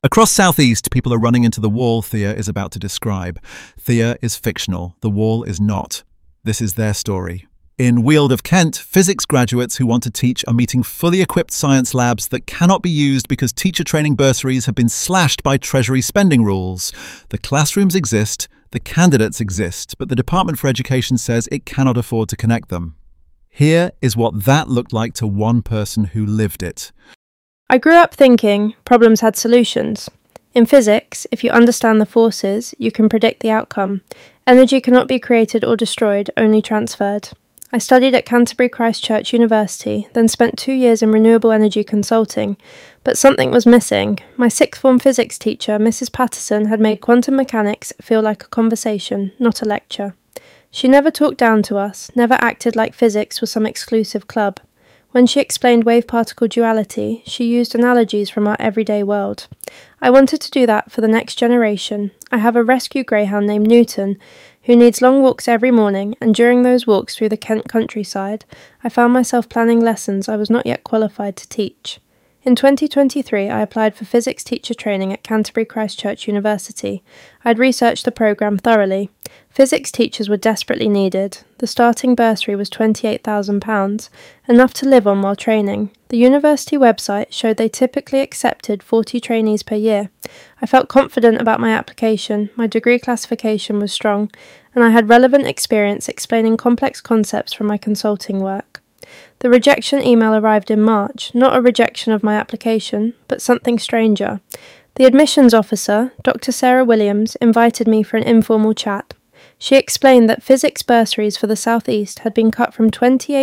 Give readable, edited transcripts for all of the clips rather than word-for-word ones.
Across Southeast, people are running into the wall Thea is about to describe. Thea is fictional. The wall is not. This is their story. In Weald of Kent, physics graduates who want to teach are meeting fully equipped science labs that cannot be used because teacher training bursaries have been slashed by Treasury spending rules. The classrooms exist, the candidates exist, but the Department for Education says it cannot afford to connect them. Here is what that looked like to one person who lived it. I grew up thinking problems had solutions. In physics, if you understand the forces, you can predict the outcome. Energy cannot be created or destroyed, only transferred. I studied at Canterbury Christ Church University, then spent 2 years in renewable energy consulting, but something was missing. My sixth form physics teacher, Mrs. Patterson, had made quantum mechanics feel like a conversation, not a lecture. She never talked down to us, never acted like physics was some exclusive club. When she explained wave-particle duality, she used analogies from our everyday world. I wanted to do that for the next generation. I have a rescue greyhound named Newton, who needs long walks every morning, and during those walks through the Kent countryside, I found myself planning lessons I was not yet qualified to teach. In 2023, I applied for physics teacher training at Canterbury Christ Church University. I had researched the programme thoroughly. Physics teachers were desperately needed. The starting bursary was £28,000, enough to live on while training. The university website showed they typically accepted 40 trainees per year. I felt confident about my application, my degree classification was strong, and I had relevant experience explaining complex concepts from my consulting work. The rejection email arrived in March, not a rejection of my application, but something stranger. The admissions officer, Dr. Sarah Williams, invited me for an informal chat. She explained that physics bursaries for the South East had been cut from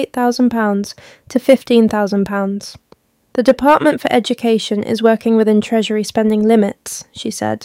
£28,000 to £15,000. The Department for Education is working within Treasury spending limits, she said.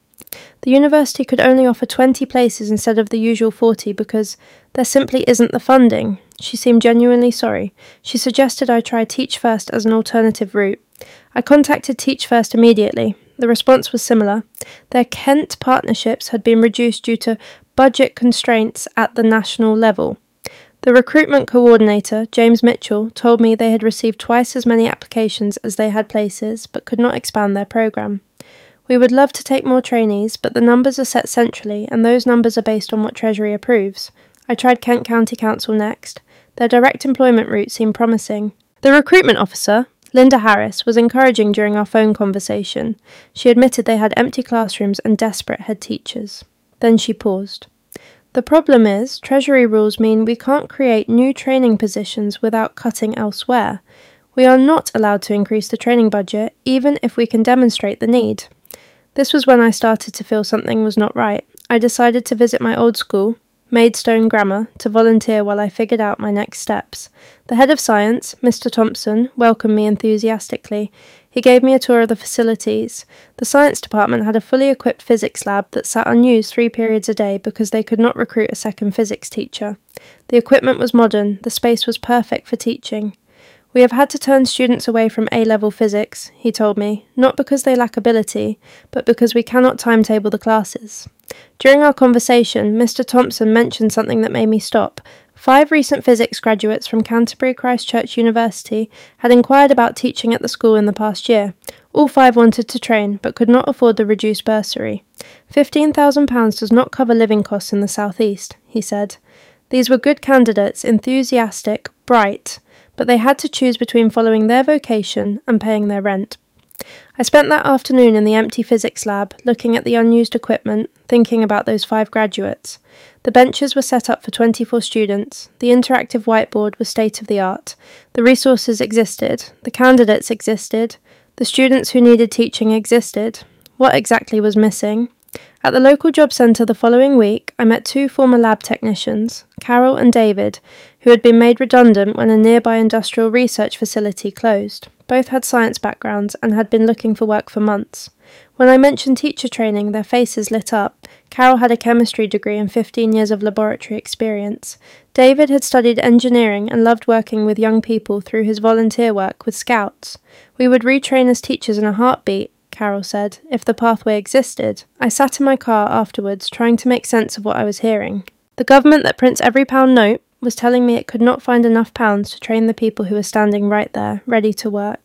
The university could only offer 20 places instead of the usual 40 because there simply isn't the funding. She seemed genuinely sorry. She suggested I try Teach First as an alternative route. I contacted Teach First immediately. The response was similar. Their Kent partnerships had been reduced due to budget constraints at the national level. The recruitment coordinator, James Mitchell, told me they had received twice as many applications as they had places, but could not expand their programme. We would love to take more trainees, but the numbers are set centrally, and those numbers are based on what Treasury approves. I tried Kent County Council next. Their direct employment route seemed promising. The recruitment officer, Linda Harris, was encouraging during our phone conversation. She admitted they had empty classrooms and desperate head teachers. Then she paused. The problem is, Treasury rules mean we can't create new training positions without cutting elsewhere. We are not allowed to increase the training budget, even if we can demonstrate the need. This was when I started to feel something was not right. I decided to visit my old school, Maidstone Grammar, to volunteer while I figured out my next steps. The head of science, Mr. Thompson, welcomed me enthusiastically. He gave me a tour of the facilities. The science department had a fully equipped physics lab that sat unused 3 periods a day because they could not recruit a second physics teacher. The equipment was modern. The space was perfect for teaching. We have had to turn students away from A-level physics, he told me, not because they lack ability, but because we cannot timetable the classes. During our conversation, Mr. Thompson mentioned something that made me stop. 5 recent physics graduates from Canterbury Christ Church University had inquired about teaching at the school in the past year. All 5 wanted to train, but could not afford the reduced bursary. £15,000 does not cover living costs in the South East, he said. These were good candidates, enthusiastic, bright, but they had to choose between following their vocation and paying their rent. I spent that afternoon in the empty physics lab, looking at the unused equipment, thinking about those 5 graduates. The benches were set up for 24 students, the interactive whiteboard was state-of-the-art, the resources existed, the candidates existed, the students who needed teaching existed. What exactly was missing? At the local job centre the following week, I met 2 former lab technicians, Carol and David, who had been made redundant when a nearby industrial research facility closed. Both had science backgrounds and had been looking for work for months. When I mentioned teacher training, their faces lit up. Carol had a chemistry degree and 15 years of laboratory experience. David had studied engineering and loved working with young people through his volunteer work with Scouts. We would retrain as teachers in a heartbeat, Carol said, if the pathway existed. I sat in my car afterwards, trying to make sense of what I was hearing. The government that prints every pound note was telling me it could not find enough pounds to train the people who were standing right there, ready to work.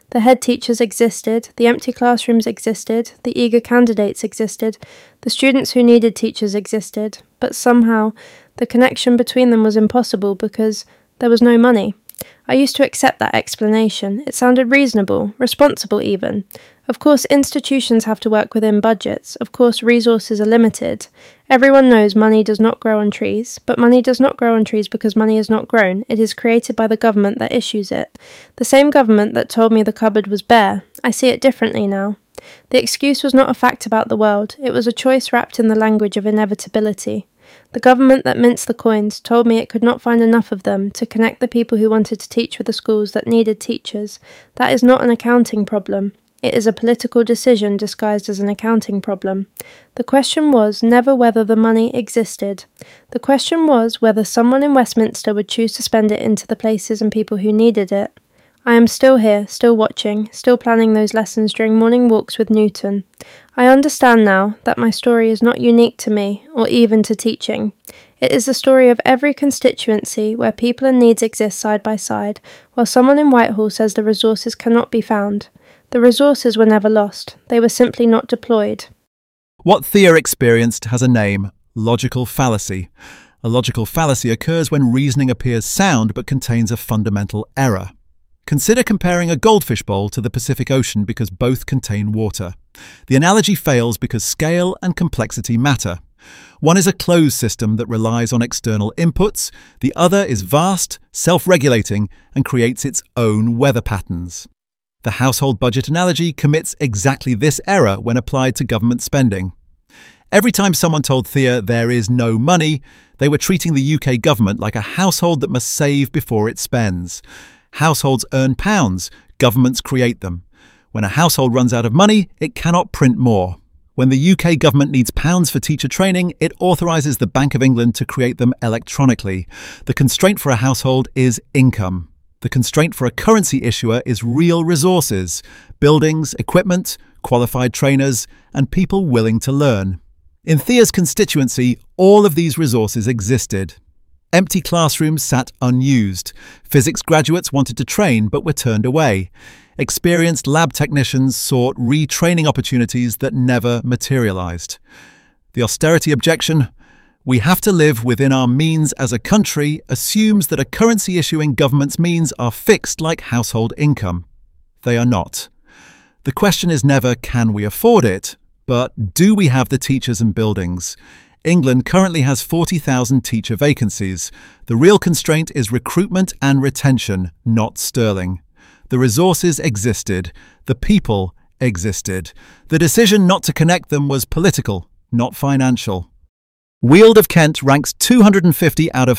The head teachers existed, the empty classrooms existed, the eager candidates existed, the students who needed teachers existed, but somehow the connection between them was impossible because there was no money. I used to accept that explanation. It sounded reasonable, responsible even. Of course, institutions have to work within budgets. Of course, resources are limited. Everyone knows money does not grow on trees, but money does not grow on trees because money is not grown. It is created by the government that issues it. The same government that told me the cupboard was bare. I see it differently now. The excuse was not a fact about the world. It was a choice wrapped in the language of inevitability. The government that mints the coins told me it could not find enough of them to connect the people who wanted to teach with the schools that needed teachers. That is not an accounting problem. It is a political decision disguised as an accounting problem. The question was never whether the money existed. The question was whether someone in Westminster would choose to spend it into the places and people who needed it. I am still here, still watching, still planning those lessons during morning walks with Newton. I understand now that my story is not unique to me, or even to teaching. It is the story of every constituency where people and needs exist side by side, while someone in Whitehall says the resources cannot be found. The resources were never lost, they were simply not deployed. What Thea experienced has a name: logical fallacy. A logical fallacy occurs when reasoning appears sound but contains a fundamental error. Consider comparing a goldfish bowl to the Pacific Ocean because both contain water. The analogy fails because scale and complexity matter. One is a closed system that relies on external inputs. The other is vast, self-regulating, and creates its own weather patterns. The household budget analogy commits exactly this error when applied to government spending. Every time someone told Thea there is no money, they were treating the UK government like a household that must save before it spends. Households earn pounds, governments create them. When a household runs out of money, it cannot print more. When the UK government needs pounds for teacher training, it authorises the Bank of England to create them electronically. The constraint for a household is income. The constraint for a currency issuer is real resources: buildings, equipment, qualified trainers, and people willing to learn. In Thea's constituency, all of these resources existed. Empty classrooms sat unused. Physics graduates wanted to train but were turned away. Experienced lab technicians sought retraining opportunities that never materialised. The austerity objection, we have to live within our means as a country, assumes that a currency issuing government's means are fixed like household income. They are not. The question is never can we afford it, but do we have the teachers and buildings? England currently has 40,000 teacher vacancies. The real constraint is recruitment and retention, not sterling. The resources existed. The people existed. The decision not to connect them was political, not financial. Weald of Kent ranks 250 out of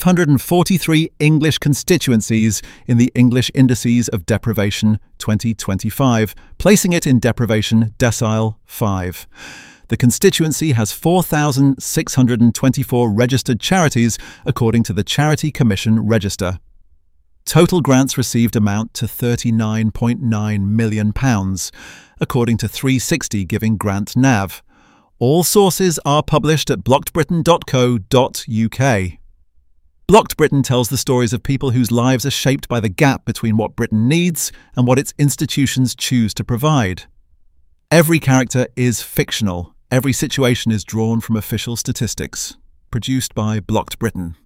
543 English constituencies in the English Indices of Deprivation 2025, placing it in deprivation decile 5. The constituency has 4,624 registered charities according to the Charity Commission Register. Total grants received amount to £39.9 million, according to 360 Giving Grant Nav. All sources are published at blockedbritain.co.uk. Blocked Britain tells the stories of people whose lives are shaped by the gap between what Britain needs and what its institutions choose to provide. Every character is fictional. Every situation is drawn from official statistics. Produced by Blocked Britain.